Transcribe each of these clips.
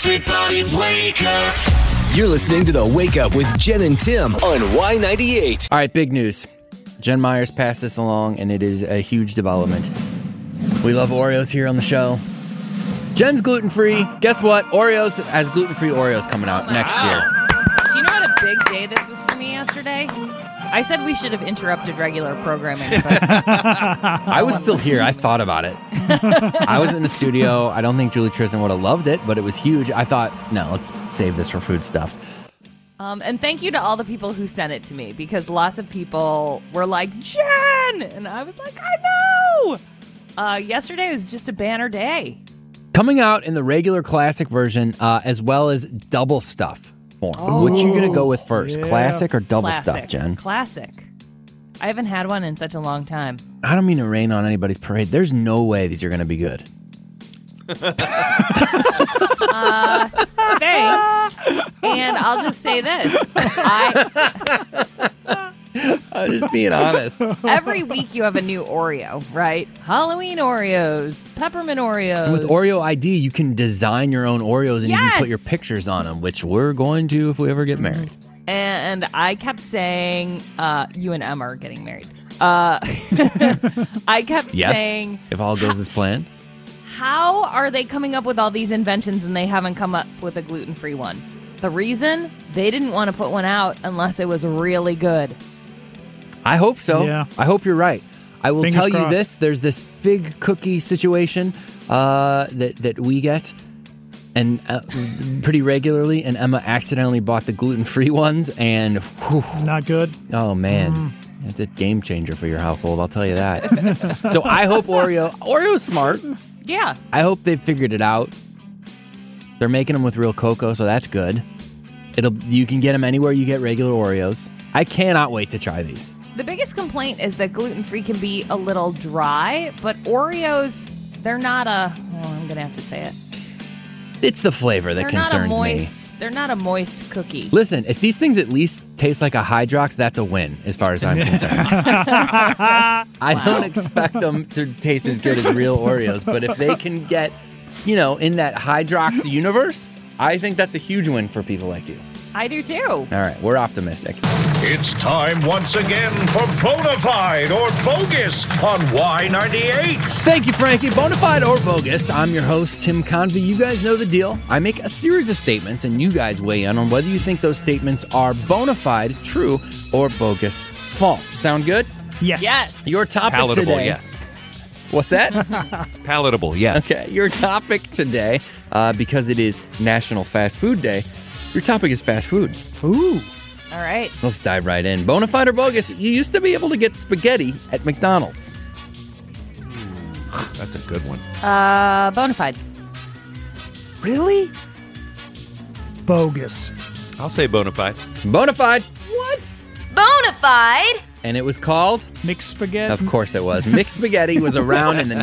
Everybody wake up. You're listening to the Wake Up with Jen and Tim on Y98. All right, big news. Jen Myers passed this along, and it is a huge development. We love Oreos here on the show. Jen's gluten-free. Guess what? Oreos has gluten-free Oreos coming out next year. Do you know what a big day this was for me yesterday? I said we should have interrupted regular programming, but I was still here. I thought about it. I was in the studio. I don't think Julie Tristan would have loved it, but it was huge. I thought, no, let's save this for foodstuffs. And thank you to all the people who sent it to me, because lots of people were like, Jen! And I was like, I know! Yesterday was just a banner day. Coming out in the regular classic version, as well as double stuff form. Which you going to go with first? Yeah. Classic or double Classic. stuff, Jen? Classic. I haven't had one in such a long time. I don't mean to rain on anybody's parade. There's no way these are going to be good. Thanks. And I'll just say this. I'm just being honest. Every week you have a new Oreo, right? Halloween Oreos, peppermint Oreos. And with Oreo ID, you can design your own Oreos and you can put your Yes! pictures on them, which we're going to if we ever get married. And I kept saying, you and Emma are getting married. I kept Yes, saying, if all goes as planned. how are they coming up with all these inventions and they haven't come up with a gluten-free one? The reason? They didn't want to put one out unless it was really good. I hope so. Yeah. I hope you're right. I will Fingers tell you crossed. this. There's this fig cookie situation that we get and pretty regularly, and Emma accidentally bought the gluten-free ones, and whew, Not good. oh, man. It's a game changer for your household, I'll tell you that. So I hope Oreo's smart. Yeah. I hope they've figured it out. They're making them with real cocoa, so that's good. You can get them anywhere you get regular Oreos. I cannot wait to try these. The biggest complaint is that gluten-free can be a little dry, but Oreos, they're not I'm going to have to say it. It's the flavor that They're concerns not a me. moist, They're not a moist cookie. Listen, if these things at least taste like a Hydrox, that's a win as far as I'm concerned. I don't expect them to taste as good as real Oreos, but if they can get, in that Hydrox universe, I think that's a huge win for people like you. I do too. All right, we're optimistic. It's time once again for Bonafide or Bogus on Y98. Thank you, Frankie. Bonafide or bogus. I'm your host, Tim Convey. You guys know the deal. I make a series of statements, and you guys weigh in on whether you think those statements are bonafide, true, or bogus, false. Sound good? Yes. Yes. Your topic Palatable, today. yes. What's that? Palatable, yes. Okay, your topic today, because it is National Fast Food Day, your topic is fast food. Ooh. All right. Let's dive right in. Bonafide or bogus, you used to be able to get spaghetti at McDonald's. That's a good one. Bonafide. Really? Bogus. I'll say bona fide. Bonafide. Bonafide. And it was called? Mixed spaghetti. Of course it was. Mixed spaghetti was around in the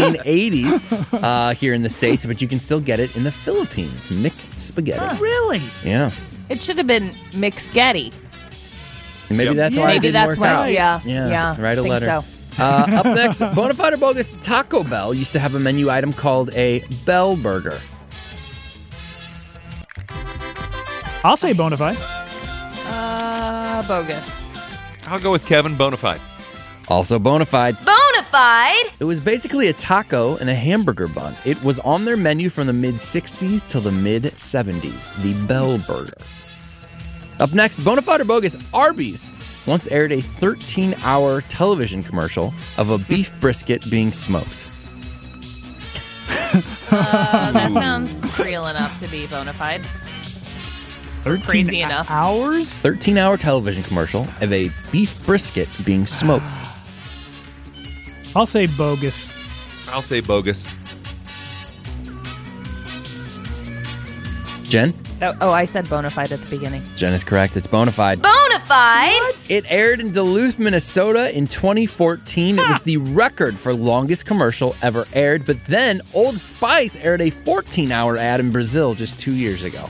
1980s here in the States, but you can still get it in the Philippines. Mixed spaghetti. Really? Yeah. It should have been McSketty. Maybe Yep. that's why it Maybe didn't that's work why. out. Yeah. Write a think letter. So. Up next, Bonafide or bogus, Taco Bell used to have a menu item called a Bell Burger. I'll say bona fide. Bogus. I'll go with Kevin, bona fide. Also Bonafide. Bonafide. It was basically a taco and a hamburger bun. It was on their menu from the mid-60s till the mid-70s, the Bell Burger. Up next, Bonafide or bogus, Arby's once aired a 13-hour television commercial of a beef brisket being smoked. That sounds real enough to be bonafide. 13 Crazy enough. hours? 13-hour television commercial of a beef brisket being smoked. I'll say bogus. I'll say bogus. Jen? Oh, I said bonafide at the beginning. Jen is correct. It's Bonafide. Bonafide? It aired in Duluth, Minnesota in 2014. It was the record for longest commercial ever aired, but then Old Spice aired a 14-hour ad in Brazil just 2 years ago.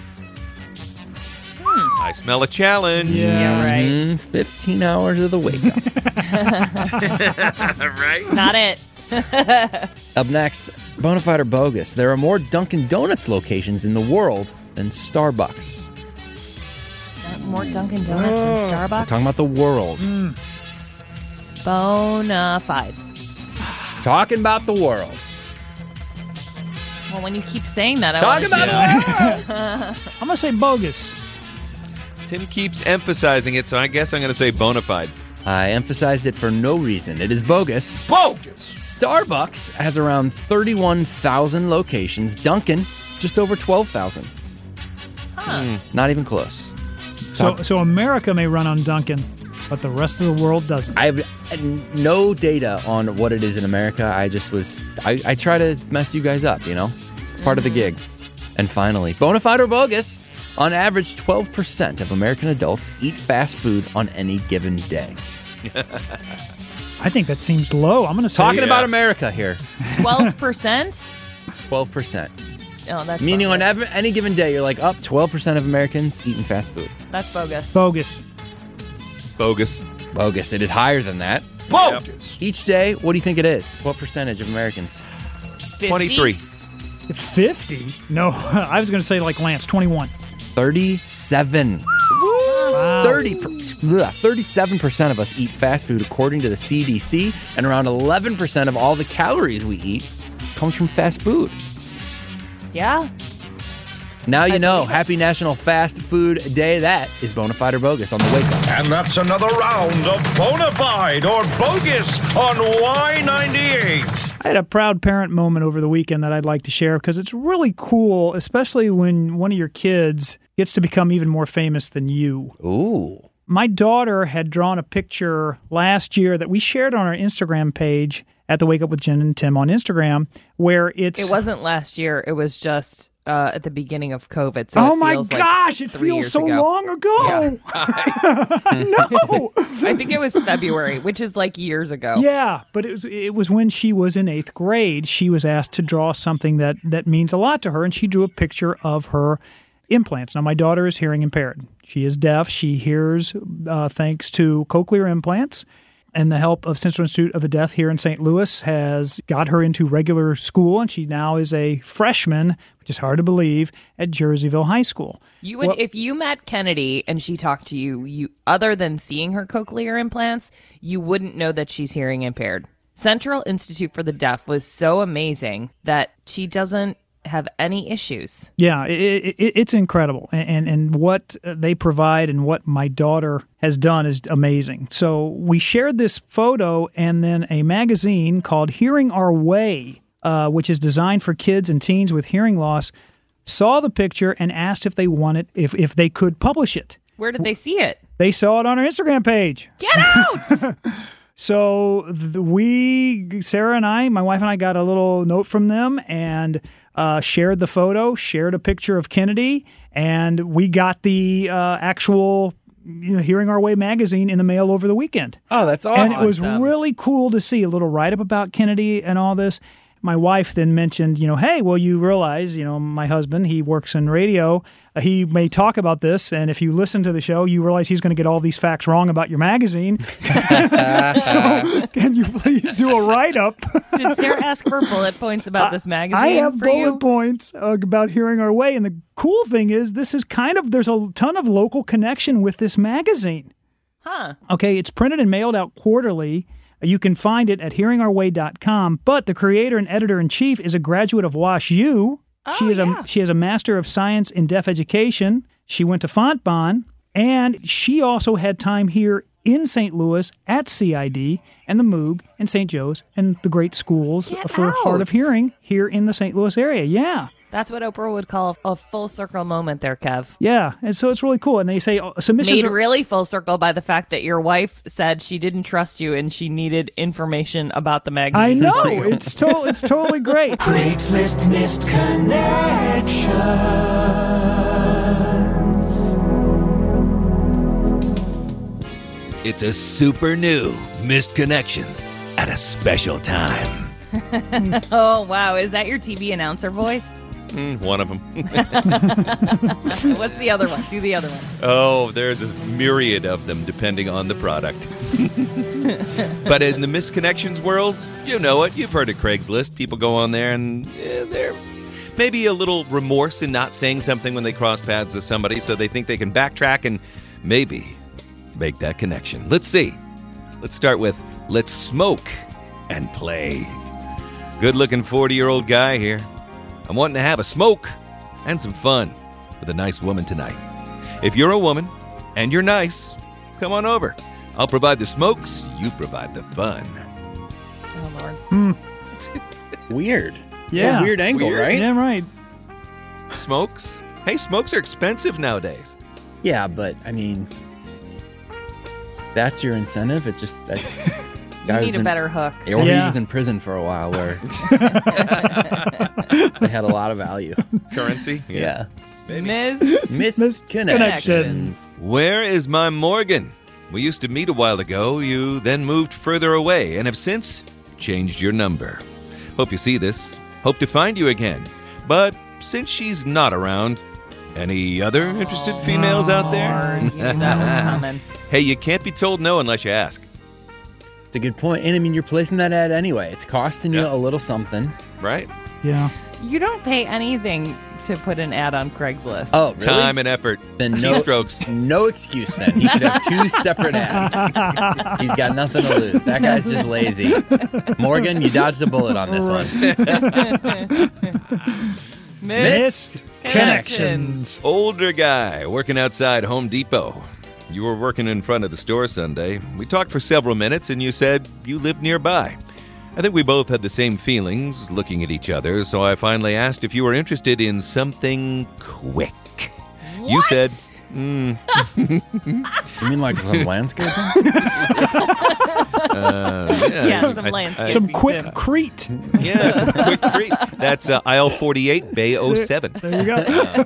I smell a challenge. Yeah, right. 15 hours of the wake up. Right? Not it. Up next, Bonafide or bogus? There are more Dunkin' Donuts locations in the world than Starbucks. More Dunkin' Donuts than Starbucks? We're talking about the world. Bonafide. Talking about the world. Well, when you keep saying that, I Talking want about the world. I'm going to say bogus. Tim keeps emphasizing it, so I guess I'm going to say bona fide. I emphasized it for no reason. It is bogus. Bogus. Starbucks has around 31,000 locations. Dunkin', just over 12,000. Not even close. So America may run on Dunkin', but the rest of the world doesn't. I have no data on what it is in America. I try to mess you guys up, It's part of the gig. And finally, Bonafide or bogus? On average, 12% of American adults eat fast food on any given day. I think that seems low. I'm going to say Talking about America here. 12%? 12%. Oh, that's Meaning bogus. on any given day, you're like, 12% of Americans eating fast food. That's bogus. bogus. Bogus. Bogus. It is higher than that. Bogus. Each day, what do you think it is? What percentage of Americans? 50? 23. 50? No, I was going to say like Lance, 21. 37. Wow. 37% of us eat fast food according to the CDC, and around 11% of all the calories we eat comes from fast food. Yeah. Now you know. believe it. Happy National Fast Food Day. That is Bonafide or bogus on the Wake Up. And that's another round of Bonafide or Bogus on Y98. I had a proud parent moment over the weekend that I'd like to share because it's really cool, especially when one of your kids gets to become even more famous than you. Ooh. My daughter had drawn a picture last year that we shared on our Instagram page at the Wake Up with Jen and Tim on Instagram, where it's... It wasn't last year. It was just at the beginning of COVID. So oh it my feels gosh, like it 3 feels years so ago. long ago. No. I think it was February, which is like years ago. Yeah, but it was when she was in 8th grade. She was asked to draw something that means a lot to her, and she drew a picture of her implants. Now, my daughter is hearing impaired. She is deaf. She hears thanks to cochlear implants. And the help of Central Institute of the Deaf here in St. Louis has got her into regular school, and she now is a freshman, which is hard to believe, at Jerseyville High School. You would, if you met Kennedy and she talked to you, other than seeing her cochlear implants, you wouldn't know that she's hearing impaired. Central Institute for the Deaf was so amazing that she doesn't have any issues. Yeah, it's incredible. And what they provide and what my daughter has done is amazing. So we shared this photo, and then a magazine called Hearing Our Way, which is designed for kids and teens with hearing loss, saw the picture and asked if they wanted, if they could publish it. Where did they see it? They saw it on our Instagram page. Get out! So Sarah and I, my wife and I, got a little note from them and shared the photo, shared a picture of Kennedy, and we got the actual Hearing Our Way magazine in the mail over the weekend. Oh, that's awesome. And it was really cool to see a little write-up about Kennedy and all this. My wife then mentioned, hey, well, you realize, my husband, he works in radio. He may talk about this, and if you listen to the show, you realize he's going to get all these facts wrong about your magazine. So can you please do a write-up? Did Sarah ask for bullet points about this magazine? I have for bullet you? points about Hearing Our Way, and the cool thing is this is there's a ton of local connection with this magazine. Huh. Okay, it's printed and mailed out quarterly. You can find it at hearingourway.com, but the creator and editor-in-chief is a graduate of Wash U. She has a Master of Science in Deaf Education. She went to Fontbonne, and she also had time here in St. Louis at CID and the Moog and St. Joe's and the great schools for hard of hearing here in the St. Louis area. Yeah. That's what Oprah would call a full circle moment there, Kev. Yeah, and so it's really cool. And they say submissions Made are really full circle by the fact that your wife said she didn't trust you and she needed information about the magazine. I know. for you. It's totally great. Craigslist missed connections. It's a super new Missed Connections at a special time. Oh, wow. Is that your TV announcer voice? One of them. What's the other one? Do the other one. Oh, there's a myriad of them depending on the product. But in the misconnections world, you know it. You've heard of Craigslist. People go on there and they're maybe a little remorse in not saying something when they cross paths with somebody, so they think they can backtrack and maybe make that connection. Let's see. Let's start with let's smoke and play. Good-looking 40-year-old guy here. I'm wanting to have a smoke and some fun with a nice woman tonight. If you're a woman and you're nice, come on over. I'll provide the smokes, you provide the fun. Oh, Lord. Weird. Yeah. It's a weird angle, Weird. right? Yeah, right. Smokes? Hey, smokes are expensive nowadays. Yeah, but I mean, that's your incentive. That's You need a better hook. Or he Yeah. was in prison for a while where they had a lot of value. Currency? Yeah. Ms. Misconnections. Where is my Morgan? We used to meet a while ago. You then moved further away and have since changed your number. Hope you see this. Hope to find you again. But since she's not around, any other interested females out there? You knew that was coming. Hey, you can't be told no unless you ask. It's a good point. And I mean, you're placing that ad anyway. It's costing you Yeah. a little something. Right? Yeah. You don't pay anything to put an ad on Craigslist. Oh, really? Time and effort. Then no, Keystrokes. no excuse then. He should have two separate ads. He's got nothing to lose. That guy's just lazy. Morgan, you dodged a bullet on this one. Missed Connections. Older guy working outside Home Depot. You were working in front of the store Sunday. We talked for several minutes and you said you lived nearby. I think we both had the same feelings looking at each other, so I finally asked if you were interested in something quick. You What? said, You mean like some landscaping? Yeah, some landscaping. Some quick too. Crete. yeah, some quick treat. That's aisle 48, Bay 07. There you go.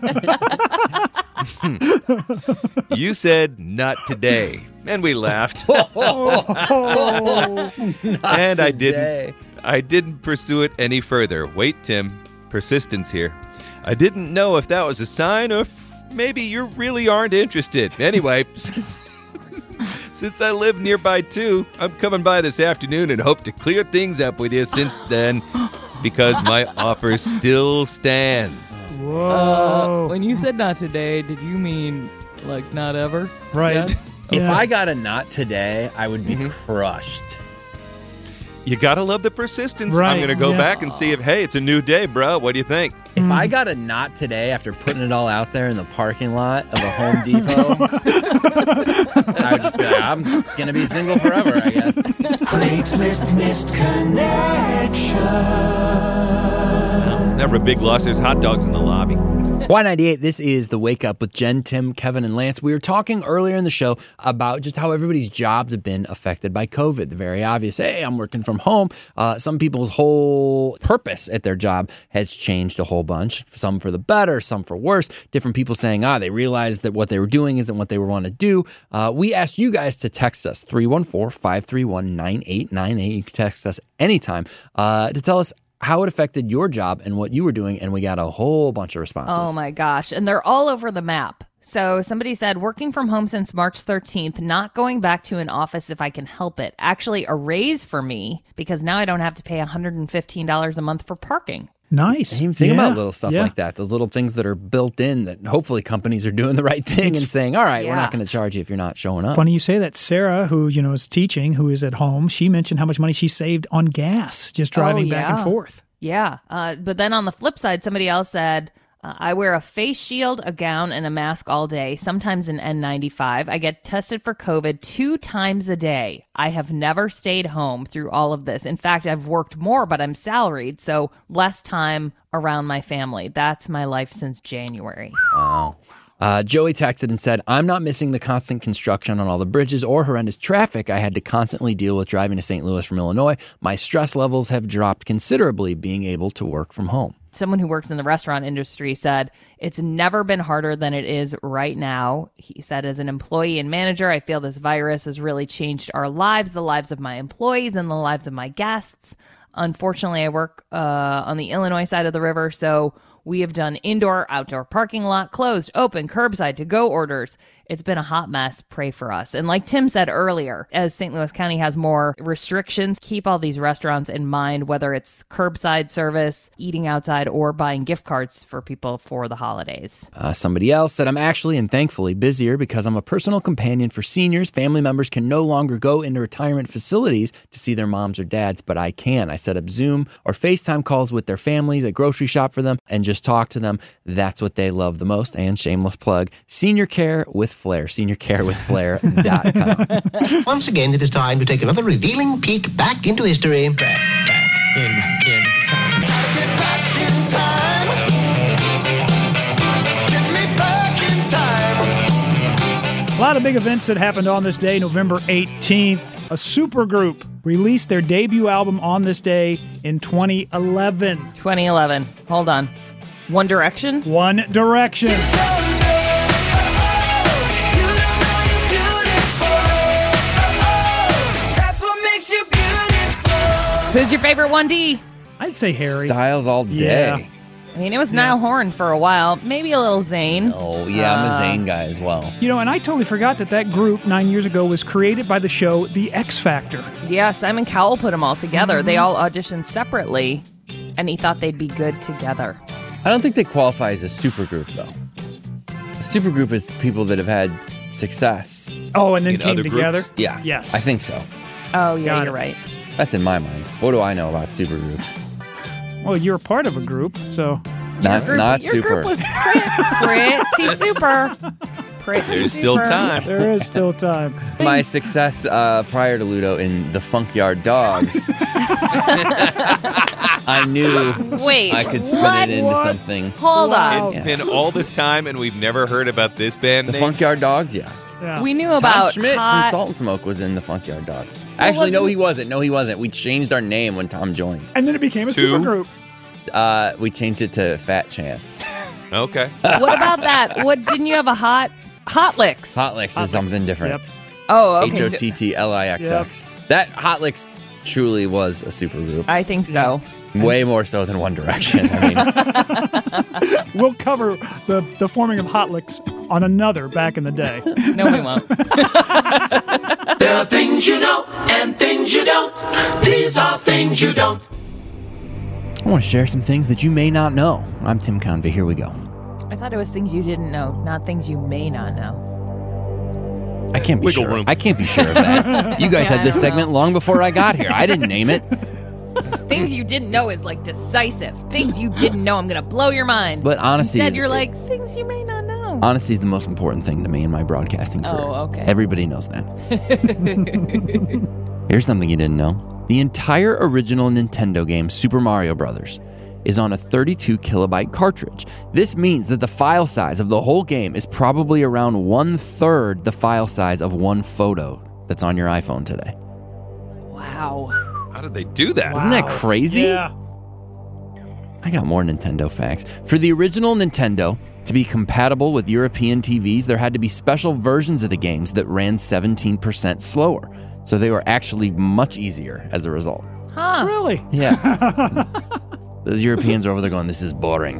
You said, not today. And we laughed. And I didn't pursue it any further. Wait, Tim. Persistence here. I didn't know if that was a sign or if maybe you really aren't interested. Anyway, since I live nearby too, I'm coming by this afternoon and hope to clear things up with you since then because my offer still stands. Whoa. When you said not today, did you mean like not ever? Right. Yes? If Yeah. I got a not today, I would be crushed. You gotta love the persistence. Right, I'm gonna go yeah. back and see if, hey, it's a new day, bro. What do you think? If I got a not today after putting it all out there in the parking lot of a Home Depot, I would just be like, I'm just going to be single forever, I guess. Craigslist missed connection. Never a big loss. There's hot dogs in the lobby. Y98, this is The Wake Up with Jen, Tim, Kevin, and Lance. We were talking earlier in the show about just how everybody's jobs have been affected by COVID. The very obvious, hey, I'm working from home. Some people's whole purpose at their job has changed a whole bunch. Some for the better, some for worse. Different people saying, they realized that what they were doing isn't what they want to do. We asked you guys to text us, 314-531-9898. You can text us anytime to tell us how it affected your job and what you were doing, and we got a whole bunch of responses. Oh my gosh. And they're all over the map. So somebody said, working from home since March 13th, not going back to an office if I can help it. Actually, a raise for me because now I don't have to pay $115 a month for parking. Nice. I even think Yeah. about little stuff Yeah. like that, those little things that are built in that hopefully companies are doing the right thing and saying, all right, we're Yeah. not going to charge you if you're not showing up. Funny you say that. Sarah, who is teaching, who is at home, she mentioned how much money she saved on gas just driving back and yeah. forth. Yeah. But then on the flip side, somebody else said, I wear a face shield, a gown, and a mask all day, sometimes an N95. I get tested for COVID 2 times a day. I have never stayed home through all of this. In fact, I've worked more, but I'm salaried, so less time around my family. That's my life since January. Wow. Joey texted and said, I'm not missing the constant construction on all the bridges or horrendous traffic I had to constantly deal with driving to St. Louis from Illinois. My stress levels have dropped considerably being able to work from home. Someone who works in the restaurant industry said, it's never been harder than it is right now. He said, as an employee and manager, I feel this virus has really changed our lives, the lives of my employees and the lives of my guests. Unfortunately, I work on the Illinois side of the river, so We have done indoor, outdoor parking lot, closed, open, curbside, to-go orders. It's been a hot mess. Pray for us. And like Tim said earlier, as St. Louis County has more restrictions, keep all these restaurants in mind, whether it's curbside service, eating outside, or buying gift cards for people for the holidays. Somebody else said, I'm actually and thankfully busier because I'm a personal companion for seniors. Family members can no longer go into retirement facilities to see their moms or dads, but I can. I set up Zoom or FaceTime calls with their families, a grocery shop for them, and just talk to them. That's what they love the most. And shameless plug, Senior Care with Flair, seniorcarewithflair.com. Once again, it is time to take another revealing peek back into history. Back in time. Gotta get back in time. Get me back in time. A lot of big events that happened on this day, November 18th. A supergroup released their debut album on this day in 2011. 2011. Hold on. One Direction? One Direction. Who's your favorite 1D? I'd say Harry. Styles all day. Yeah. I mean, it was Niall Horan for a while. Maybe a little Zayn. Oh, yeah, I'm a Zayn guy as well. You know, and I totally forgot that group 9 years ago was created by the show The X Factor. Yeah, Simon Cowell put them all together. They all auditioned separately, and he thought they'd be good together. I don't think they qualify as a supergroup, though. A supergroup is people that have had success. Oh, and then In came other together? groups? Yeah. Yes. I think so. Oh, yeah, Got you're it. right. That's in my mind. What do I know about supergroups? Well, you're a part of a group, so... Not Your super. group was pretty super. Pretty There's super. still time. There is still time. My success prior to Ludo in the Funkyard Dogs, I knew Wait, I could spin what? it into something. Hold Wow. on. It's been all this time, and we've never heard about this band The name. Funkyard Dogs, yeah. Yeah. We knew Tom about Schmidt hot... from Salt and Smoke was in the Funkyard Dogs. Actually, no, he wasn't. No, he wasn't. We changed our name when Tom joined. And then it became a Two. supergroup. We changed it to Fat Chance. Okay. What about that? What didn't you have a Hot Licks? Hot Licks is something different. Yep. Oh, okay. so- HOTTLIXX. That Hot Licks truly was a supergroup. I think so. Way more so than One Direction. I mean, We'll cover the forming of Hot Licks on another back in the day. No, we won't. There are things you know and things you don't. These are things you don't. I want to share some things that you may not know. I'm Tim Convey. Here we go. I thought it was things you didn't know, not things you may not know. I can't be Wiggle sure. room. I can't be sure of that. You guys Yeah, had this I don't segment know. long before I got here. I didn't name it. Things you didn't know is like decisive. Things you didn't know, I'm going to blow your mind. But honesty Instead, is- you're like, things you may not know. Honesty is the most important thing to me in my broadcasting career. Oh, okay. Everybody knows that. Here's something you didn't know. The entire original Nintendo game, Super Mario Bros., is on a 32 kilobyte cartridge. This means that the file size of the whole game is probably around 1/3 the file size of one photo that's on your iPhone today. Wow. How did they do that? Isn't that crazy? Yeah. I got more Nintendo facts. For the original Nintendo to be compatible with European TVs, there had to be special versions of the games that ran 17% slower. So they were actually much easier as a result. Huh. Really? Yeah. Those Europeans are over there going, this is boring.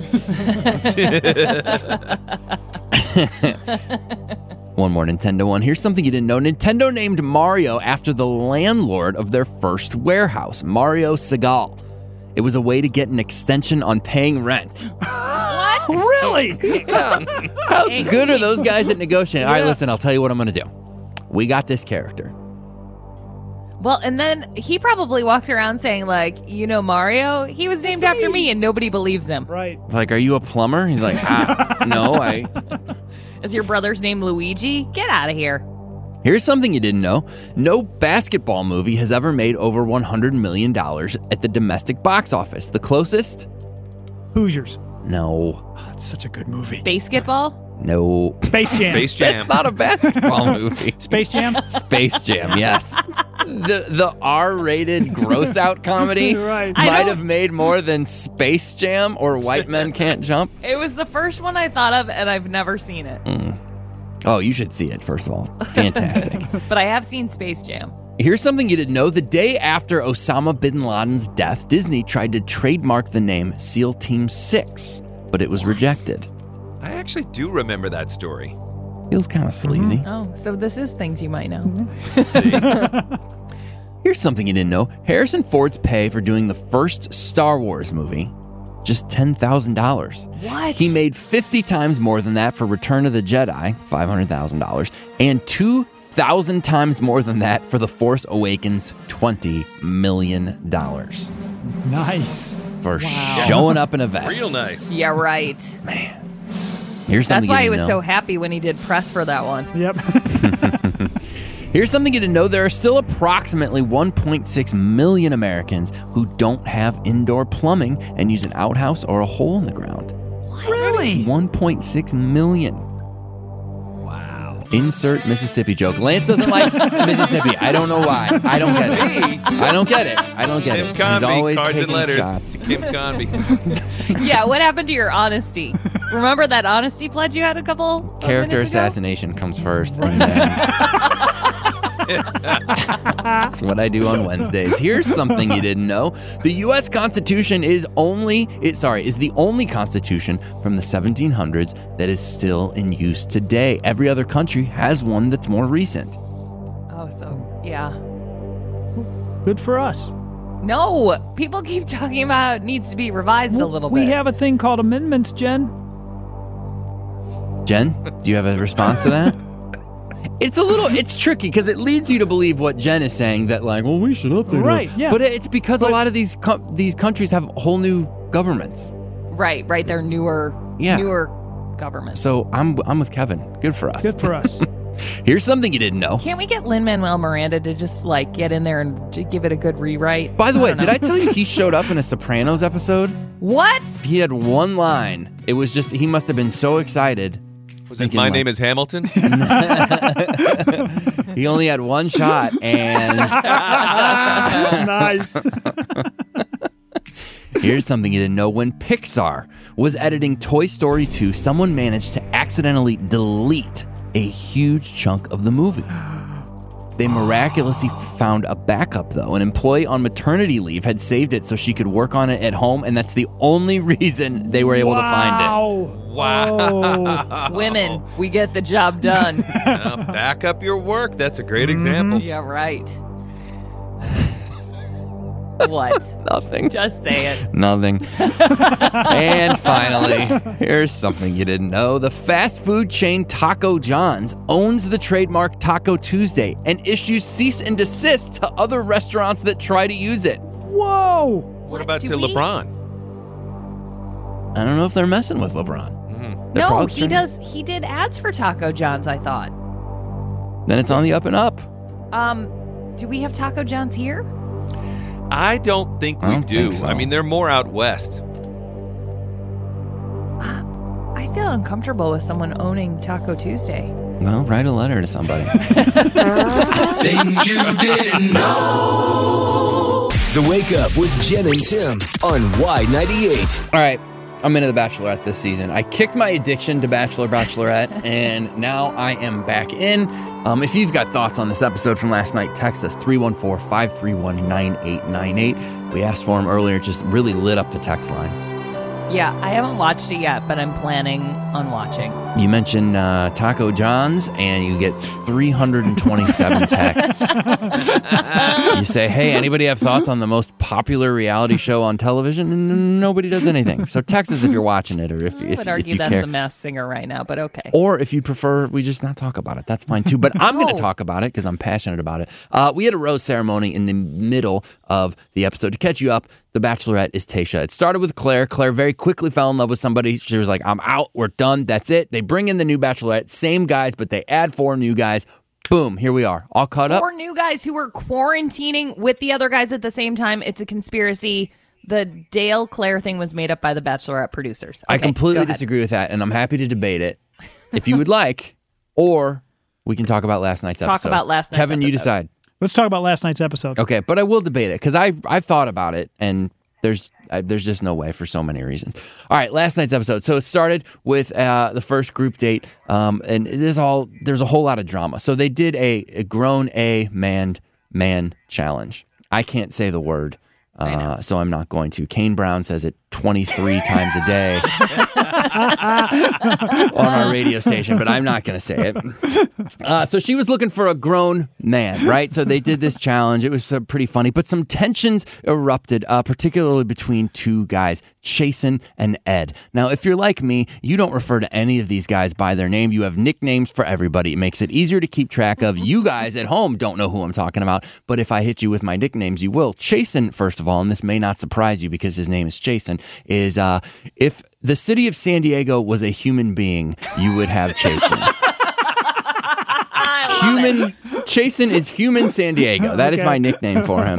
One more Nintendo one. Here's something you didn't know. Nintendo named Mario after the landlord of their first warehouse, Mario Segal. It was a way to get an extension on paying rent. What? Really? How good are those guys at negotiating? All right, listen, I'll tell you what I'm going to do. We got this character. Well, and then he probably walks around saying, like, you know Mario? He was named after me, and nobody believes him. Right. Like, are you a plumber? He's like, no, Is your brother's name Luigi? Get out of here. Here's something you didn't know. No basketball movie has ever made over $100 million at the domestic box office. The closest? Hoosiers. No. Oh, it's such a good movie. Basketball? No. Space Jam. Space Jam. That's not a basketball movie. Space Jam? Space Jam, yes. The R-rated gross out comedy Right. I might don't- have made more than Space Jam or White Men Can't Jump. It was the first one I thought of, and I've never seen it. Oh, you should see it, first of all. Fantastic. But I have seen Space Jam. Here's something you didn't know. The day after Osama bin Laden's death, Disney tried to trademark the name SEAL Team 6. but it was rejected. I actually do remember that story. Feels kind of sleazy. Oh, so this is things you might know. Here's something you didn't know. Harrison Ford's pay for doing the first Star Wars movie, just $10,000. What? He made 50 times more than that for Return of the Jedi, $500,000, and 2,000 times more than that for The Force Awakens, $20 million. Nice. For showing up in a vest. Real nice. Yeah, right. Here's something That's why you he was didn't so know. happy when he did press for that one. Yep. Here's something you didn't know. There are still approximately 1.6 million Americans who don't have indoor plumbing and use an outhouse or a hole in the ground. Really? 1.6 million. Wow. Insert Mississippi joke. Lance doesn't like Mississippi. I don't know why. I don't get it. I don't get it. Tim He's Conby, always cards taking and letters. shots. Tim Conby. Yeah, what happened to your honesty? Remember that honesty pledge you had a couple of Character minutes ago? assassination comes first. And then that's what I do on Wednesdays. Here's something you didn't know. The U.S. Constitution is the only Constitution from the 1700s that is still in use today. Every other country has one that's more recent. Oh, so, yeah. Good for us. No, people keep talking about it needs to be revised a little bit. We have a thing called amendments, Jen. Jen, do you have a response to that? It's tricky because it leads you to believe what Jen is saying, that like, well, we should update it. Right, yeah. But it's because a lot of these countries have whole new governments. Right. They're newer governments. So I'm with Kevin. Good for us. Good for us. Here's something you didn't know. Can't we get Lin-Manuel Miranda to just like get in there and give it a good rewrite? By the way, did I tell you he showed up in a Sopranos episode? What? He had one line. It was just, he must have been so excited. Was it My Name is Hamilton? He only had one shot, and Nice. here's something you didn't know. When Pixar was editing Toy Story 2, someone managed to accidentally delete a huge chunk of the movie. They miraculously found a backup, though. An employee on maternity leave had saved it so she could work on it at home, and that's the only reason they were able to find it. Wow. Women, we get the job done. Now, back up your work. That's a great example. Yeah, right. What? Nothing. Just say it. Nothing. And finally, here's something you didn't know. The fast food chain Taco John's owns the trademark Taco Tuesday and issues cease and desist to other restaurants that try to use it. Whoa. What about do to we- LeBron? I don't know if they're messing with LeBron. They're No, probably he trying- does. He did ads for Taco John's, I thought. Then it's on the up and up. Do we have Taco John's here? I don't think we I don't do. think so. I mean, they're more out west. I feel uncomfortable with someone owning Taco Tuesday. Well, write a letter to somebody. Things you didn't know. The Wake Up with Jen and Tim on Y98. All right, I'm into The Bachelorette this season. I kicked my addiction to Bachelorette, and now I am back in. If you've got thoughts on this episode from last night, text us 314-531-9898. We asked for them earlier. It just really lit up the text line. Yeah, I haven't watched it yet, but I'm planning on watching. You mentioned Taco John's, and you get 327 texts. You say, hey, anybody have thoughts on the most popular reality show on television? And nobody does anything. So text us if you're watching it, or if I would if argue you that's care. the Masked Singer right now, but okay. Or if you prefer, we just not talk about it. That's fine too. But I'm going to talk about it because I'm passionate about it. We had a rose ceremony in the middle of the episode. To catch you up, the Bachelorette is Tayshia. It started with Claire. Claire very quickly fell in love with somebody. She was like, I'm out. We're done. That's it. They bring in the new Bachelorette. Same guys, but they add 4 new guys. Boom. Here we are. All caught up. 4 new guys who were quarantining with the other guys at the same time. It's a conspiracy. The Dale Claire thing was made up by the Bachelorette producers. I Okay, completely go ahead. disagree with that, and I'm happy to debate it if you would like, or we can talk about last night's Talk episode. about last night's Kevin, you episode. decide. Let's talk about last night's episode. Okay, but I will debate it because I've thought about it, and there's just no way for so many reasons. All right, last night's episode. So it started with the first group date, and there's a whole lot of drama. So they did a grown man challenge. I can't say the word. So I'm not going to. Kane Brown says it 23 times a day on our radio station, but I'm not going to say it. So she was looking for a grown man, right? So they did this challenge. It was pretty funny, but some tensions erupted, particularly between two guys, Chasen and Ed. Now, if you're like me, you don't refer to any of these guys by their name. You have nicknames for everybody. It makes it easier to keep track of. You guys at home don't know who I'm talking about, but if I hit you with my nicknames, you will. Chasen, first of all, and this may not surprise you because his name is Chasen, is if the city of San Diego was a human being, you would have Chasen. Chasen is human San Diego. That is my nickname for him.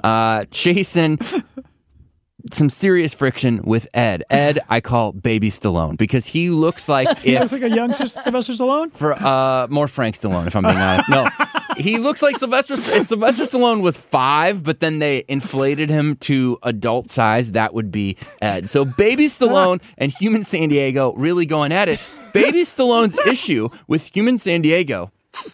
Chasen, some serious friction with Ed. Ed, I call Baby Stallone because he looks like He looks like a young Sylvester Stallone? For more Frank Stallone, if I'm being honest. No, he looks like Sylvester. If Sylvester Stallone was 5, but then they inflated him to adult size, that would be Ed. So Baby Stallone and Human San Diego really going at it. Baby Stallone's issue with Human San Diego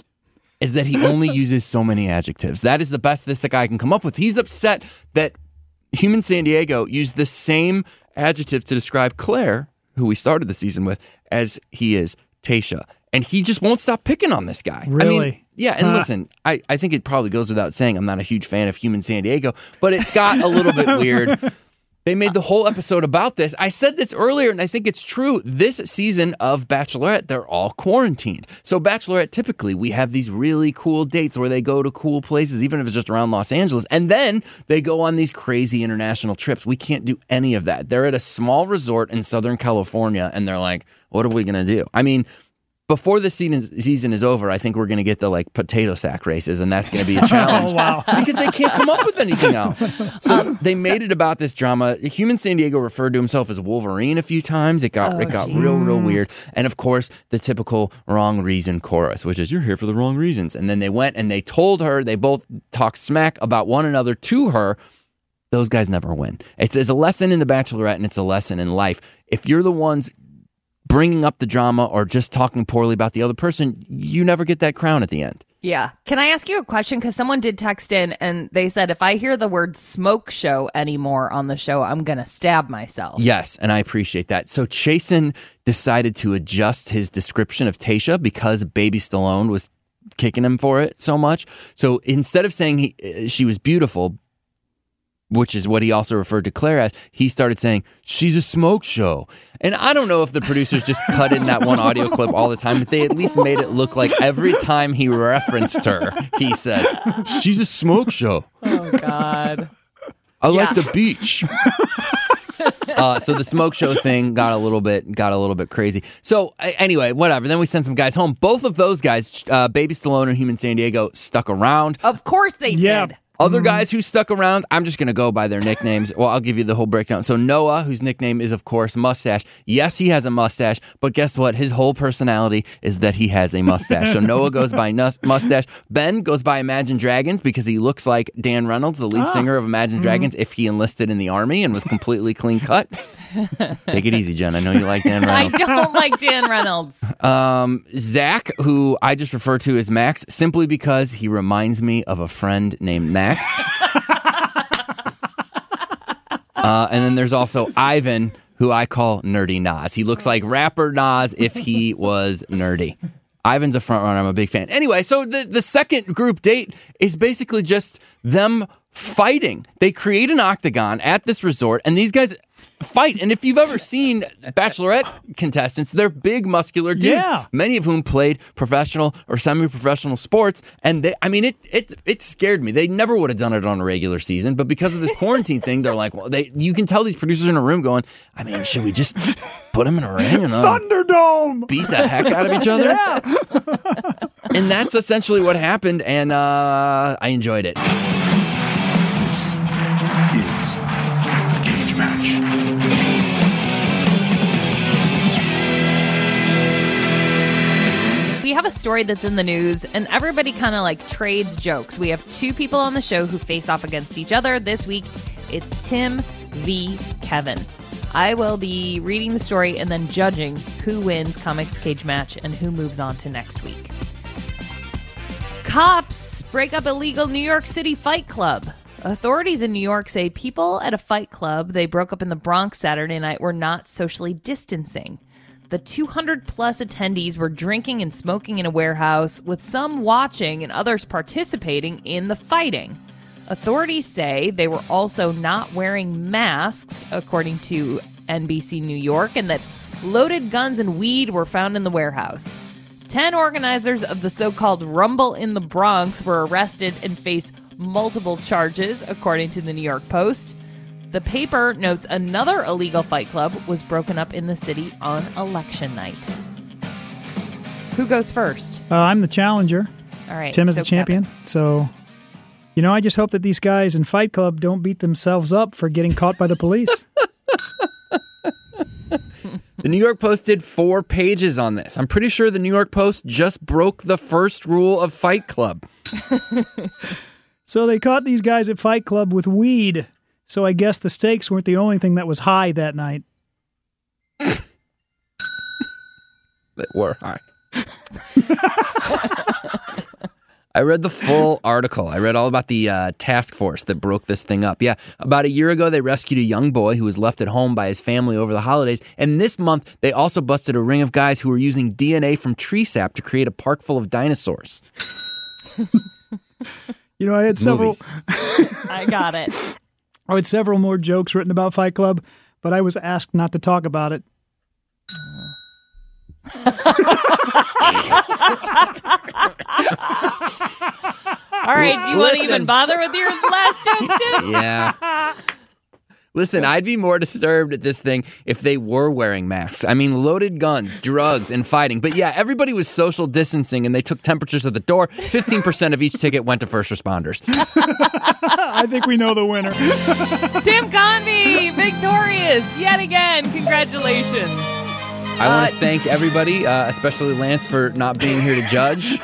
is that he only uses so many adjectives. That is the best this guy can come up with. He's upset that Human San Diego used the same adjective to describe Claire, who we started the season with, as he is Tayshia. And he just won't stop picking on this guy. Really? I mean, yeah, and listen, I think it probably goes without saying I'm not a huge fan of Human San Diego, but it got a little bit weird. They made the whole episode about this. I said this earlier, and I think it's true. This season of Bachelorette, they're all quarantined. So Bachelorette, typically, we have these really cool dates where they go to cool places, even if it's just around Los Angeles, and then they go on these crazy international trips. We can't do any of that. They're at a small resort in Southern California, and they're like, what are we going to do? I mean, before the season is over, I think we're going to get the potato sack races, and that's going to be a challenge. Oh, wow. Because they can't come up with anything else. So they made it about this drama. Human San Diego referred to himself as Wolverine a few times. It got real weird. And of course, the typical wrong reason chorus, which is you're here for the wrong reasons. And then they went and they told her, they both talked smack about one another to her. Those guys never win. It's a lesson in The Bachelorette, and it's a lesson in life. If you're the ones bringing up the drama or just talking poorly about the other person, you never get that crown at the end. Yeah. Can I ask you a question? Because someone did text in and they said, if I hear the word smoke show anymore on the show, I'm going to stab myself. Yes, and I appreciate that. So Chasen decided to adjust his description of Tayshia because Baby Stallone was kicking him for it so much. So instead of saying she was beautiful, which is what he also referred to Claire as, he started saying, she's a smoke show. And I don't know if the producers just cut in that one audio clip all the time, but they at least made it look like every time he referenced her, he said, she's a smoke show. Oh, God. I like the beach. So the smoke show thing got a little bit crazy. So anyway, whatever. Then we sent some guys home. Both of those guys, Baby Stallone and Human San Diego, stuck around. Of course they did. Other guys who stuck around, I'm just going to go by their nicknames. Well, I'll give you the whole breakdown. So Noah, whose nickname is, of course, Mustache. Yes, he has a mustache, but guess what? His whole personality is that he has a mustache. So Noah goes by Mustache. Ben goes by Imagine Dragons because he looks like Dan Reynolds, the lead singer of Imagine Dragons, if he enlisted in the army and was completely clean cut. Take it easy, Jen. I know you like Dan Reynolds. I don't like Dan Reynolds. Zach, who I just refer to as Max, simply because he reminds me of a friend named Max. And then there's also Ivan, who I call Nerdy Nas. He looks like rapper Nas if he was nerdy. Ivan's a front runner. I'm a big fan. Anyway, so the second group date is basically just them fighting. They create an octagon at this resort, and these guys fight. And if you've ever seen Bachelorette contestants, they're big, muscular dudes, many of whom played professional or semi-professional sports. And it scared me. They never would have done it on a regular season, but because of this quarantine thing, they're like, well, you can tell these producers in a room going, I mean, should we just put them in a ring and Thunderdome, beat the heck out of each other? Yeah. And that's essentially what happened, and I enjoyed it. This is the Cage Match. We have a story that's in the news, and everybody kind of trades jokes. We have two people on the show who face off against each other. This week, it's Tim v. Kevin. I will be reading the story and then judging who wins Comics Cage Match and who moves on to next week. Cops break up illegal New York City fight club. Authorities in New York say people at a fight club they broke up in the Bronx Saturday night were not socially distancing. The 200-plus attendees were drinking and smoking in a warehouse, with some watching and others participating in the fighting. Authorities say they were also not wearing masks, according to NBC New York, and that loaded guns and weed were found in the warehouse. 10 organizers of the so-called Rumble in the Bronx were arrested and face multiple charges, according to the New York Post. The paper notes another illegal fight club was broken up in the city on election night. Who goes first? I'm the challenger. All right. Tim is so the champion. Kevin. So, I just hope that these guys in Fight Club don't beat themselves up for getting caught by the police. The New York Post did 4 pages on this. I'm pretty sure the New York Post just broke the first rule of Fight Club. So they caught these guys at Fight Club with weed. So I guess the stakes weren't the only thing that was high that night. That were high. I read the full article. I read all about the task force that broke this thing up. Yeah, about a year ago, they rescued a young boy who was left at home by his family over the holidays. And this month, they also busted a ring of guys who were using DNA from tree sap to create a park full of dinosaurs. I had several. Movies. I got it. I had several more jokes written about Fight Club, but I was asked not to talk about it. All right, do you want to even bother with your last joke, Tim? Yeah. Listen, I'd be more disturbed at this thing if they were wearing masks. I mean, loaded guns, drugs, and fighting. But yeah, everybody was social distancing, and they took temperatures at the door. 15% of each ticket went to first responders. I think we know the winner. Tim Convey, victorious yet again. Congratulations. I want to thank everybody, especially Lance, for not being here to judge.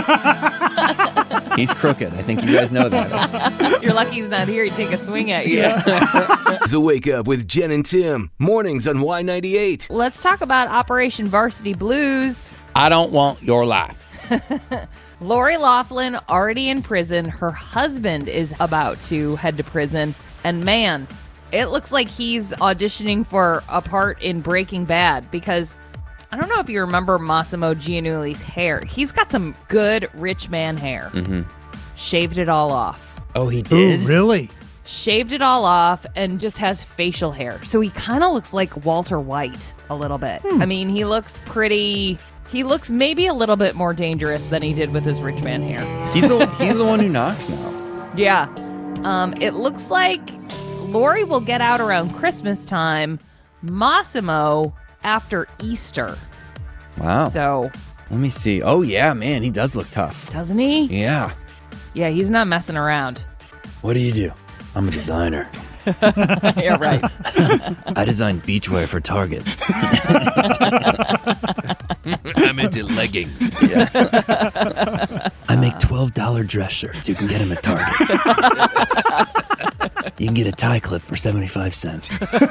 He's crooked. I think you guys know that. You're lucky he's not here. He'd take a swing at you. Yeah. The Wake Up with Jen and Tim. Mornings on Y98. Let's talk about Operation Varsity Blues. I don't want your life. Lori Loughlin already in prison. Her husband is about to head to prison. And man, it looks like he's auditioning for a part in Breaking Bad because I don't know if you remember Massimo Giannuoli's hair. He's got some good rich man hair. Mm-hmm. Shaved it all off. Oh, he did? Ooh, really? Shaved it all off and just has facial hair. So he kind of looks like Walter White a little bit. I mean, he looks maybe a little bit more dangerous than he did with his rich man hair. He's the one who knocks now. Yeah. It looks like Lori will get out around Christmas time. Massimo after Easter. Wow. So, let me see. Oh, yeah, man, he does look tough. doesn't he? Yeah. Yeah, he's not messing around. What do? I'm a designer. Yeah, right. I design beachwear for Target. I'm into leggings. Yeah. I make $12 dress shirts. You can get them at Target. You can get a tie clip for 75 cents.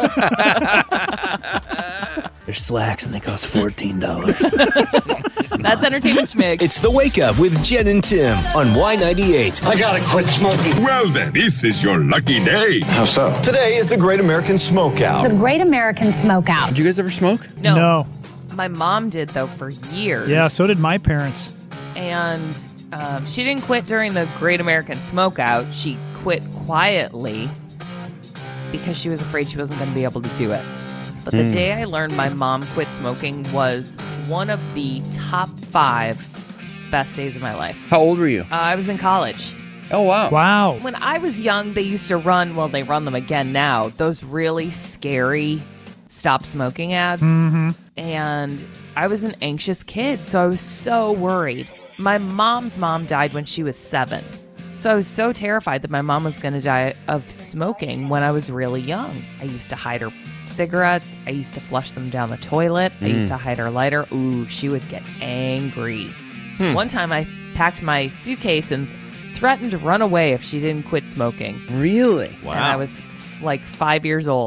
They're slacks and they cost $14. That's Entertainment Schmig. It's The Wake Up with Jen and Tim on Y98. I gotta quit smoking. Well then, this is your lucky day. How so? Today is the Great American Smokeout. The Great American Smokeout. Did you guys ever smoke? No. My mom did, though, for years. Yeah, so did my parents. And she didn't quit during the Great American Smokeout. She quit quietly because she was afraid she wasn't going to be able to do it. But the day I learned my mom quit smoking was one of the top 5 best days of my life. How old were you? I was in college. Oh, wow. Wow. When I was young, they used to run, well, they run them again now, those really scary stop smoking ads. Mm-hmm. And I was an anxious kid, so I was so worried. My mom's mom died when she was 7. So I was so terrified that my mom was going to die of smoking when I was really young. I used to hide her cigarettes. I used to flush them down the toilet. I used to hide her lighter. Ooh, she would get angry. One time I packed my suitcase and threatened to run away if she didn't quit smoking. Really? Wow. And I was like 5 years old.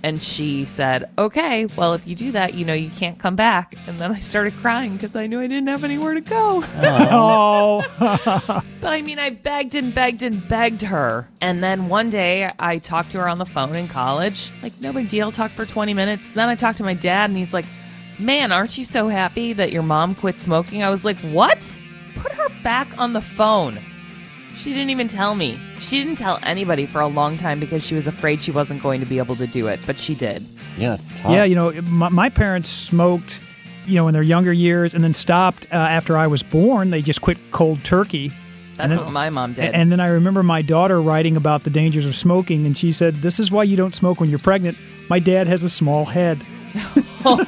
And she said, okay, well, if you do that, you can't come back. And then I started crying because I knew I didn't have anywhere to go. Oh. But I mean, I begged and begged and begged her. And then one day I talked to her on the phone in college. Like, no big deal. Talked for 20 minutes. Then I talked to my dad and he's like, man, aren't you so happy that your mom quit smoking? I was like, what? Put her back on the phone. She didn't even tell me. She didn't tell anybody for a long time because she was afraid she wasn't going to be able to do it, but she did. Yeah, it's tough. Yeah, my parents smoked, in their younger years and then stopped after I was born. They just quit cold turkey. That's what my mom did. And then I remember my daughter writing about the dangers of smoking, and she said, this is why you don't smoke when you're pregnant. My dad has a small head. Oh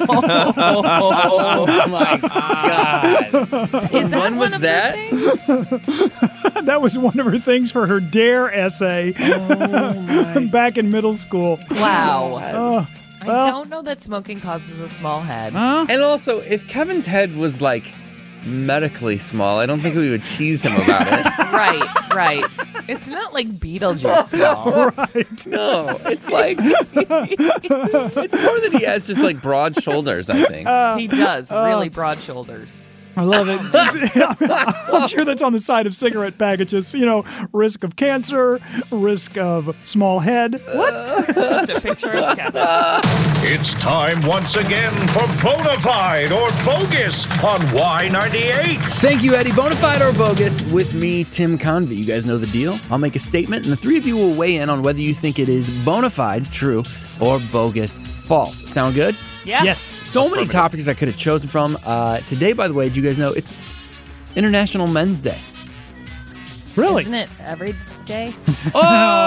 my God. Is that when was that? That was one of her things for her DARE essay back in middle school. Wow. I don't know that smoking causes a small head. And also, if Kevin's head was like medically small, I don't think we would tease him about it. Right. It's not like Beetlejuice small. Right. No, it's like it's more that he has just like broad shoulders, I think. He does. Really broad shoulders. I love it. I'm sure that's on the side of cigarette packages. Risk of cancer, risk of small head. What? Just a picture of Kevin. It's time once again for Bonafide or Bogus on Y98. Thank you, Eddie. Bonafide or bogus with me, Tim Convey. You guys know the deal. I'll make a statement, and the three of you will weigh in on whether you think it is bonafide, true, or bogus, false. Sound good? Yeah. Yes. So many topics I could have chosen from. Today, by the way, do you guys know it's International Men's Day? Really? Isn't it every day? Oh!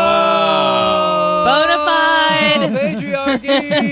Bonafide!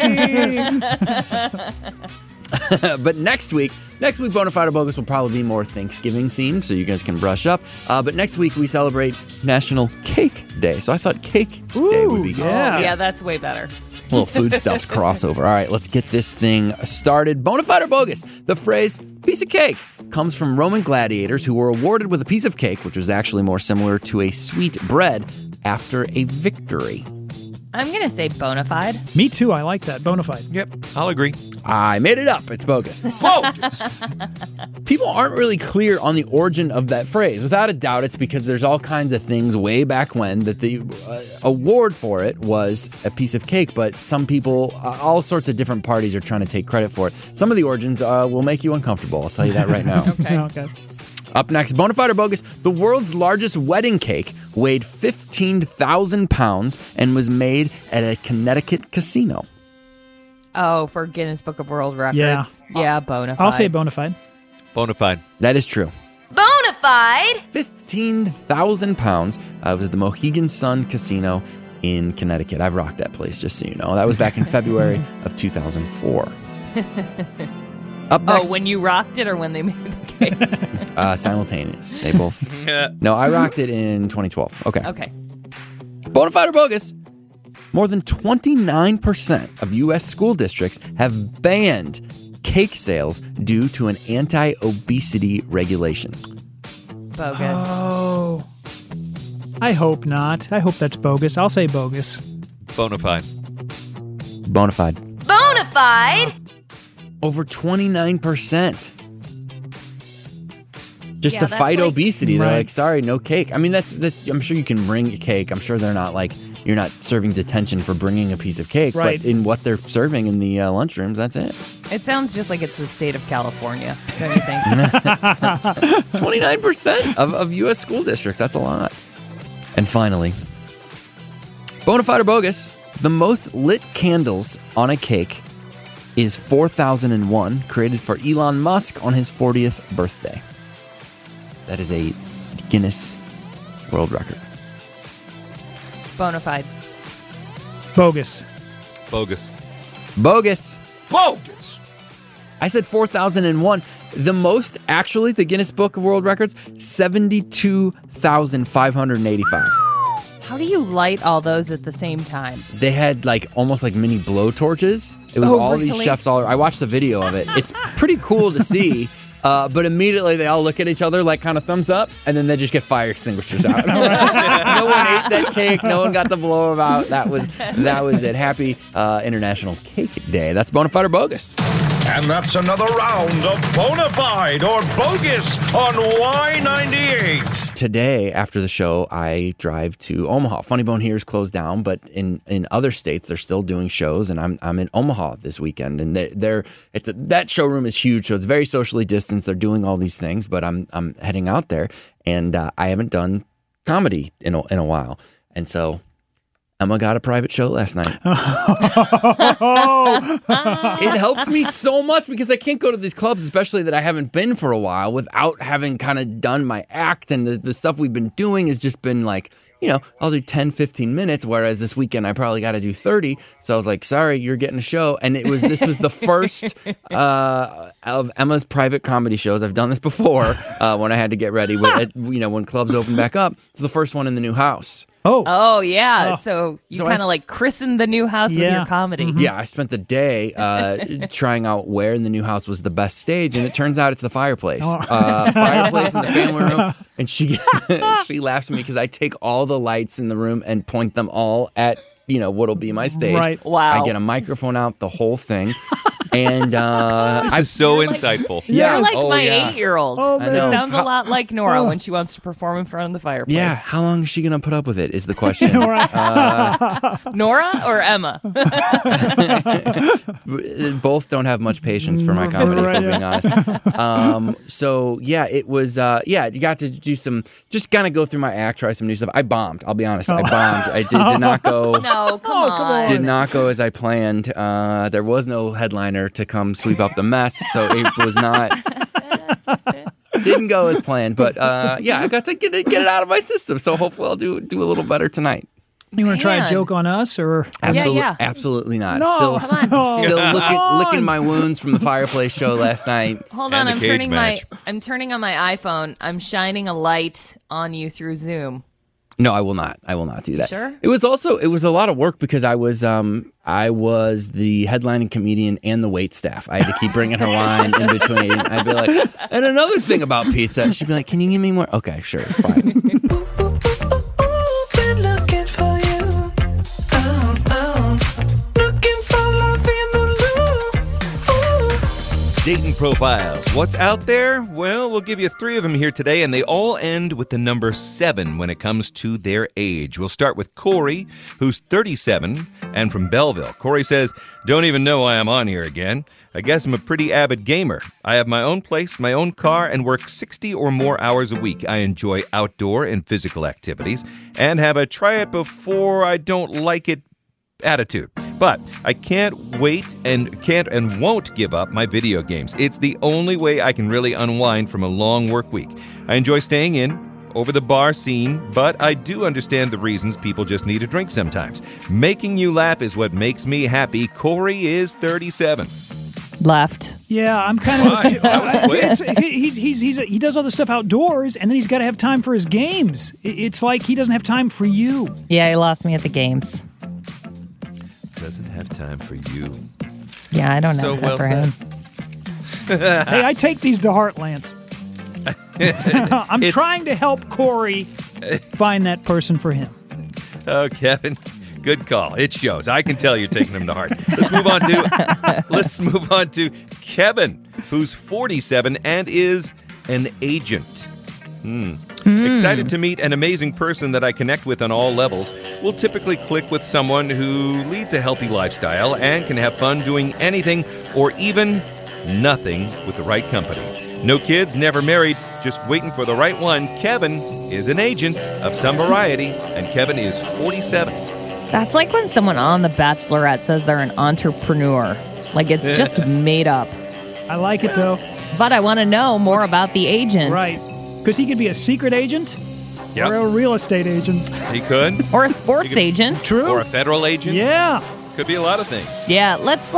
Patriarchy! But next week, Bonafide or Bogus will probably be more Thanksgiving themed, so you guys can brush up. But next week, we celebrate National Cake Day. So I thought Cake Day would be good. Yeah, that's way better. Little foodstuffs crossover. All right, let's get this thing started. Bonafide or bogus? The phrase piece of cake comes from Roman gladiators who were awarded with a piece of cake, which was actually more similar to a sweet bread, after a victory. I'm going to say bona fide. Me too. I like that. Bonafide. Yep, I'll agree. I made it up. It's bogus. Bogus! People aren't really clear on the origin of that phrase. Without a doubt, it's because there's all kinds of things way back when that the award for it was a piece of cake, but some people, all sorts of different parties are trying to take credit for it. Some of the origins will make you uncomfortable. I'll tell you that right now. Okay. Up next, bonafide or bogus, the world's largest wedding cake weighed 15,000 pounds and was made at a Connecticut casino. Oh, for Guinness Book of World Records. Yeah, bona fide. I'll say bonafide. Bonafide. That is true. Bona fide. 15,000 pounds. It was at the Mohegan Sun Casino in Connecticut. I've rocked that place, just so you know. That was back in February of 2004. Up next. Oh, when you rocked it or when they made the cake? Simultaneous. They both. No, I rocked it in 2012. Okay. Bonafide or bogus? More than 29% of U.S. school districts have banned cake sales due to an anti-obesity regulation. Bogus. Oh. I hope not. I hope that's bogus. I'll say bogus. Bonafide. Bonafide. Bonafide. Over 29%. Just Yeah, to that's fight like- obesity. They're Right. like, sorry, no cake. I mean, that's. I'm sure you can bring a cake. I'm sure they're not like, you're not serving detention for bringing a piece of cake. Right. But in what they're serving in the lunchrooms, that's it. It sounds just like it's the state of California, don't you think? 29% of U.S. school districts. That's a lot. And finally, bonafide or bogus, the most lit candles on a cake is 4001, created for Elon Musk on his 40th birthday. That is a Guinness World Record. Bona fide. Bogus. Bogus. Bogus. Bogus! I said 4001. The most, actually, the Guinness Book of World Records, 72,585. How do you light all those at the same time? They had like almost like mini blow torches. It was Oh, all these really? chefs all. I watched the video of it. It's pretty cool to see. But immediately they all look at each other like kind of thumbs up, and then they just get fire extinguishers out. No one ate that cake. No one got the blowout. That was it. Happy International Cake Day. That's Bonafide or Bogus. And that's another round of Bonafide or Bogus on Y98. Today, after the show, I drive to Omaha. Funny Bone here is closed down, but in other states, they're still doing shows, and I'm in Omaha this weekend. And that showroom is huge, so it's very socially distanced. They're doing all these things, but I'm heading out there, and I haven't done comedy in a while, and so Emma got a private show last night. It helps me so much because I can't go to these clubs, especially that I haven't been for a while, without having kind of done my act. And the stuff we've been doing has just been like, I'll do 10, 15 minutes, whereas this weekend I probably got to do 30. So I was like, sorry, you're getting a show. And this was the first of Emma's private comedy shows. I've done this before when I had to get ready. When clubs open back up. It's the first one in the new house. Oh, yeah. So you kind of like christened the new house with your comedy. Mm-hmm. Yeah, I spent the day trying out where in the new house was the best stage, and it turns out it's the fireplace. Fireplace in the family room. And she laughs at me because I take all the lights in the room and point them all at what'll be my stage. Right. Wow. I get a microphone out, the whole thing. And this is so insightful. You're like my 8-year-old. Oh, I know. It sounds a lot like Nora when she wants to perform in front of the fireplace. yeah, how long is she going to put up with it is the question. Nora or Emma? Both don't have much patience for my comedy, if I'm being honest. So, yeah, it was, you got to do just kind of go through my act, try some new stuff. I bombed, I'll be honest. I bombed. I did not go. No, come on. Did not go as I planned. There was no headliner to come sweep up the mess, so it was not. Didn't go as planned, but I got to get it out of my system. So hopefully I'll do a little better tonight. You want to try a joke on us, or Absolutely not. No, Still licking my wounds from the fireplace show last night. Hold on, And the cage match. I'm turning on my iPhone. I'm shining a light on you through Zoom. No, I will not. I will not do that. Sure? It was a lot of work because I was the headlining comedian and the wait staff. I had to keep bringing her wine in between. I'd be like, and another thing about pizza, she'd be like, can you give me more? Okay, sure, fine. Dating profiles. What's out there? Well, we'll give you 3 of them here today, and they all end with the number 7 when it comes to their age. We'll start with Corey, who's 37 and from Belleville. Corey says, don't even know why I'm on here again. I guess I'm a pretty avid gamer. I have my own place, my own car, and work 60 or more hours a week. I enjoy outdoor and physical activities and have a try it before I don't like it attitude. But I can't wait and won't give up my video games. It's the only way I can really unwind from a long work week. I enjoy staying in, over the bar scene, but I do understand the reasons people just need a drink sometimes. Making you laugh is what makes me happy. Corey is 37. Left. Yeah, I'm kind of. He does all the stuff outdoors, and then he's got to have time for his games. It's like he doesn't have time for you. Yeah, he lost me at the games. Doesn't have time for you. Yeah, I don't know So well for him. Hey, I take these to heart, Lance. I'm trying to help Corey find that person for him. Oh, Kevin, good call. It shows. I can tell you're taking him to heart. Let's move on to Kevin, who's 47 and is an agent. Excited to meet an amazing person that I connect with on all levels. We'll typically click with someone who leads a healthy lifestyle and can have fun doing anything or even nothing with the right company. No kids, never married, just waiting for the right one. Kevin is an agent of some variety, and Kevin is 47. That's like when someone on The Bachelorette says they're an entrepreneur. Like it's just made up. I like it, though. But I want to know more about the agent. Right. Because he could be a secret agent or a real estate agent. He could. Or a sports agent. True. Or a federal agent. Yeah. Could be a lot of things. Yeah, let's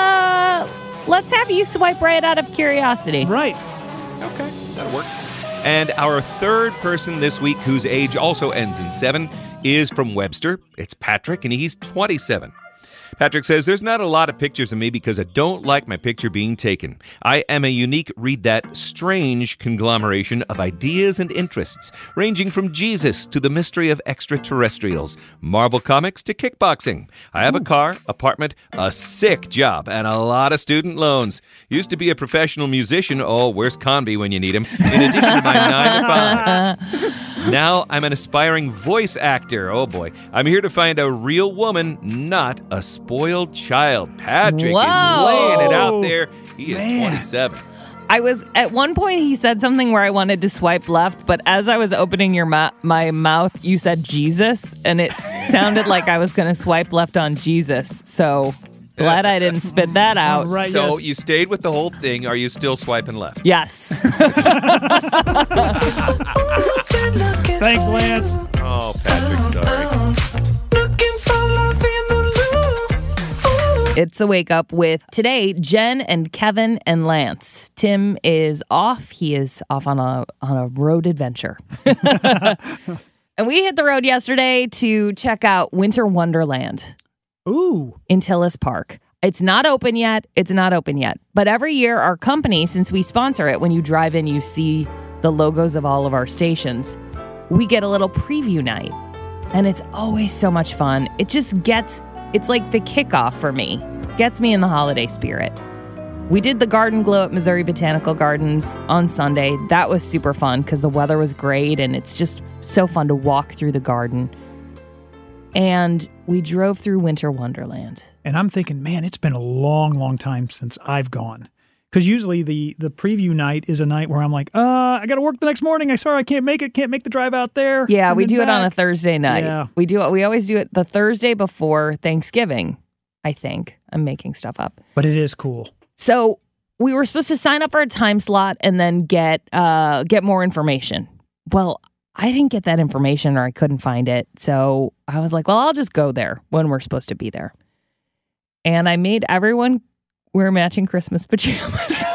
have you swipe right out of curiosity. Right. Okay, that'll work. And our third person this week whose age also ends in 7 is from Webster. It's Patrick, and he's 27. Patrick says, there's not a lot of pictures of me because I don't like my picture being taken. I am a unique, read that, strange conglomeration of ideas and interests, ranging from Jesus to the mystery of extraterrestrials, Marvel Comics to kickboxing. I have a car, apartment, a sick job, and a lot of student loans. Used to be a professional musician. Oh, where's Conby when you need him? In addition to my 9 to 5. Now I'm an aspiring voice actor. Oh boy. I'm here to find a real woman, not a spoiled child. Patrick is laying it out there. He is 27. I was, at one point he said something where I wanted to swipe left, but as I was opening my mouth, you said Jesus, and it sounded like I was going to swipe left on Jesus. So glad I didn't spit that out. Right, so yes. you stayed with the whole thing. Are you still swiping left? Yes. Thanks, Lance. Oh, Patrick, sorry. It's a wake up with today, Jen and Kevin and Lance. Tim is off. He is off on a road adventure. And we hit the road yesterday to check out Winter Wonderland. Ooh. In Tillis Park. It's not open yet. But every year, our company, since we sponsor it, when you drive in, you see the logos of all of our stations. We get a little preview night. And it's always so much fun. It's like the kickoff for me. Gets me in the holiday spirit. We did the Garden Glow at Missouri Botanical Gardens on Sunday. That was super fun because the weather was great and it's just so fun to walk through the garden. And we drove through Winter Wonderland. And I'm thinking, man, it's been a long, long time since I've gone. Because usually the preview night is a night where I'm like, I got to work the next morning. I can't make it. Can't make the drive out there. Yeah, we do it on a Thursday night. Yeah. We always do it the Thursday before Thanksgiving, I think. I'm making stuff up. But it is cool. So we were supposed to sign up for a time slot and then get more information. Well, I didn't get that information or I couldn't find it. So I was like, well, I'll just go there when we're supposed to be there. And I made everyone wear matching Christmas pajamas.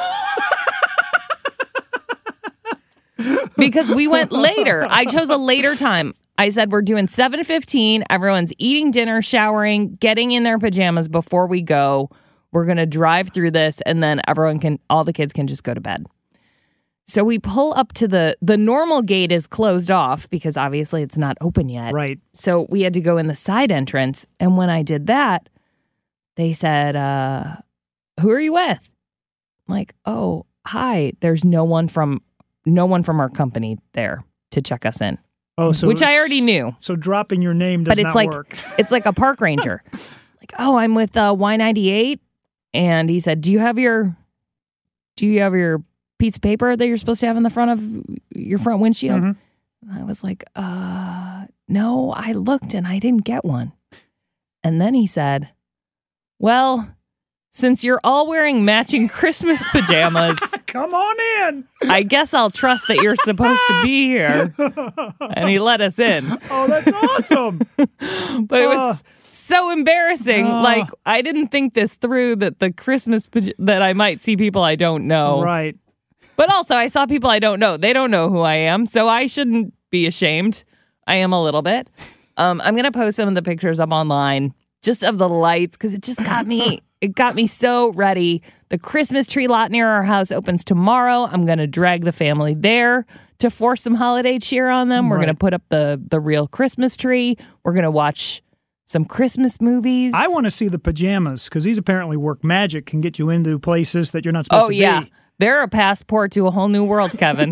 Because we went later. I chose a later time. I said we're doing 7:15. Everyone's eating dinner, showering, getting in their pajamas before we go. We're going to drive through this and then all the kids can just go to bed. So we pull up to the normal gate is closed off because obviously it's not open yet. Right. So we had to go in the side entrance. And when I did that, they said, who are you with? I'm like, oh, hi. There's no one from our company there to check us in. Oh, so which I already knew. So dropping your name does not work. It's like a park ranger. Like, oh, I'm with Y98. And he said, do you have your piece of paper that you're supposed to have in the front of your front windshield? Mm-hmm. I was like, no, I looked and I didn't get one. And then he said, well, since you're all wearing matching Christmas pajamas, come on in. I guess I'll trust that you're supposed to be here. And he let us in. Oh, that's awesome. But it was so embarrassing. Like, I didn't think this through, that the Christmas that I might see people I don't know. Right. But also, I saw people I don't know. They don't know who I am, so I shouldn't be ashamed. I am a little bit. I'm going to post some of the pictures up online just of the lights because it just got me. It got me so ready. The Christmas tree lot near our house opens tomorrow. I'm going to drag the family there to force some holiday cheer on them. We're going to put up the real Christmas tree. We're going to watch some Christmas movies. I want to see the pajamas because these apparently work magic, can get you into places that you're not supposed to be. Oh, yeah. They're a passport to a whole new world, Kevin.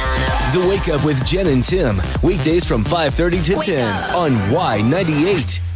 The Wake Up with Jen and Tim. Weekdays from 5:30 to 10 on Y98.